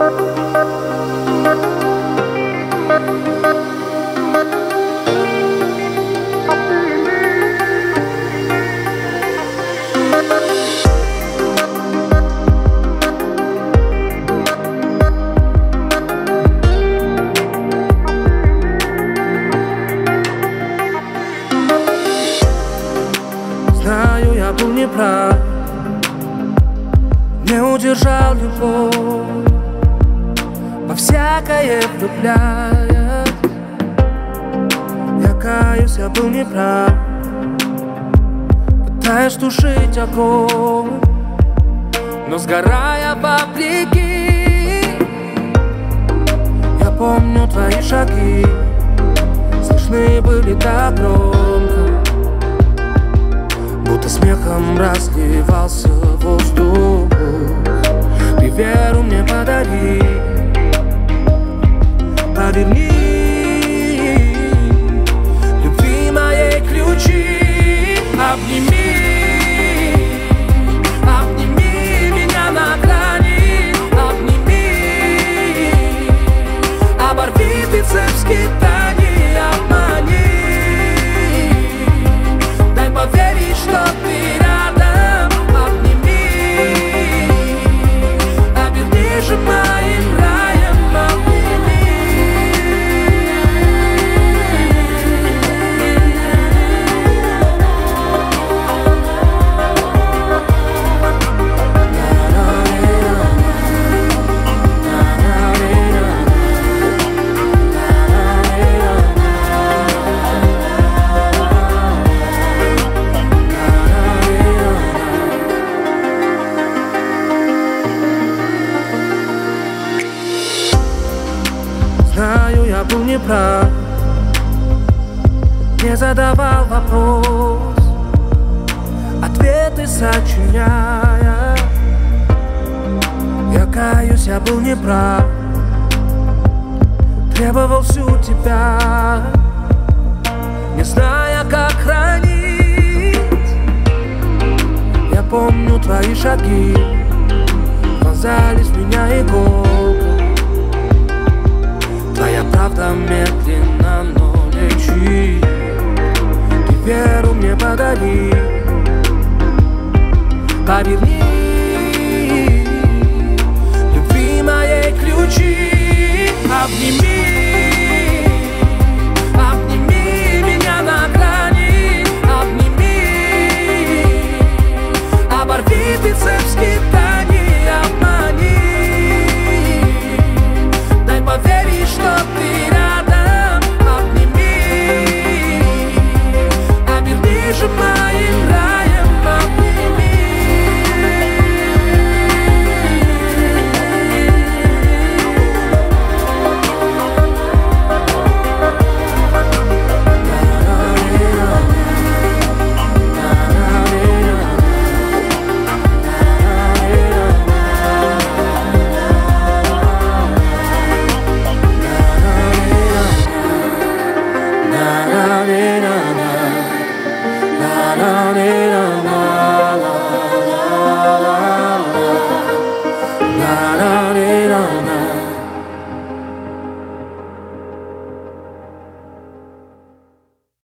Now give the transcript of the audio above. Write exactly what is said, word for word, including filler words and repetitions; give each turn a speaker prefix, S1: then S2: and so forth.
S1: Знаю, я был неправ, не удержал любовь, во всякое влюбляясь. Я каюсь, я был неправ, пытаюсь тушить огонь, но сгорая вопреки. Я помню твои шаги, слышны были так громко, будто смехом разливался воздух. Ты веру мне подари, поверни любви моей ключи. Обними, обними меня на грани, обними, оборви бицепс скитаний, обмани, дай поверить, что ты рядом. Обними, оберни же моим раем, обними. Знаю, я был неправ, не задавал вопрос, ответы сочиняя. Я каюсь, я был неправ, требовал всю тебя, не зная, как хранить. Я помню твои шаги, вонзались в меня иголкой. Твоя правда медленно, но лечит. Ты веру мне подари, поверни любви моей ключи. Обними, обними меня на грани, обними, оборви бицепс скитаний, обмани, дай поверить, что ты рядом. Обними, оберни же моим раем, обними. Na na na na na na na na.